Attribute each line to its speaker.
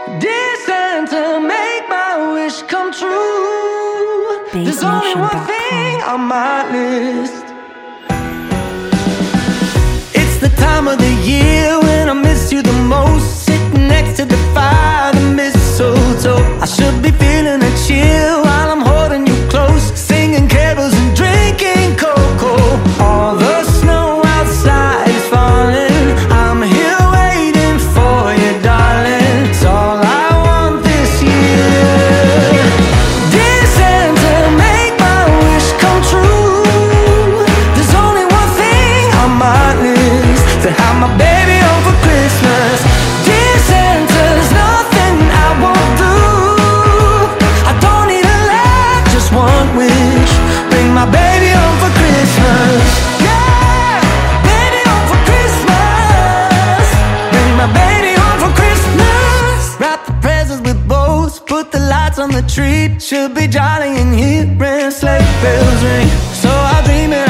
Speaker 1: Dear Santa, make my wish come true. There's only one thing on my list. It's the time of the year when I miss you the most. Sitting next to the fire, the mistletoe. I should be feeling a chill while I'm holding you close, singing carols and drinking cocoa. All the snow outside is falling. I'm here waiting for you, darling. It's all I want this year. Dear Santa, make my wish come true. There's only one thing on my list, to have my baby home for Christmas. Dear Santa, there's nothing I won't do. I don't need a lot, just one wish. Bring my baby home for Christmas. Yeah, baby home for Christmas. Bring my baby home for Christmas. Wrap the presents with bows, put the lights on the tree. Should be jolly in here when sleigh bells ring. So I'll dream it